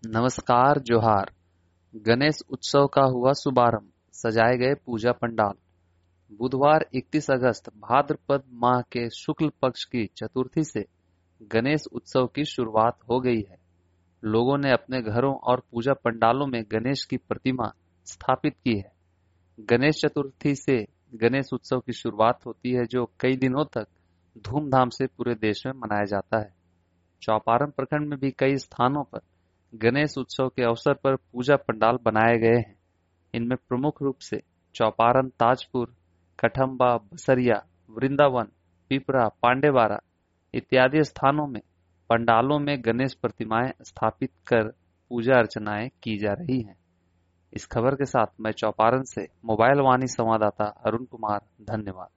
नमस्कार जोहार। गणेश उत्सव का हुआ शुभारंभ, सजाए गए पूजा पंडाल। बुधवार 31 अगस्त भाद्रपद माह के शुक्ल पक्ष की चतुर्थी से गणेश उत्सव की शुरुआत हो गई है। लोगों ने अपने घरों और पूजा पंडालों में गणेश की प्रतिमा स्थापित की है। गणेश चतुर्थी से गणेश उत्सव की शुरुआत होती है, जो कई दिनों तक धूमधाम से पूरे देश में मनाया जाता है। चौपारण प्रखंड में भी कई स्थानों पर गणेश उत्सव के अवसर पर पूजा पंडाल बनाए गए हैं। इनमें प्रमुख रूप से चौपारण, ताजपुर, कठम्बा, बसरिया, वृंदावन, पिपरा, पांडेवारा इत्यादि स्थानों में पंडालों में गणेश प्रतिमाएं स्थापित कर पूजा अर्चनाएं की जा रही हैं। इस खबर के साथ मैं चौपारण से मोबाइल वाणी संवाददाता अरुण कुमार, धन्यवाद।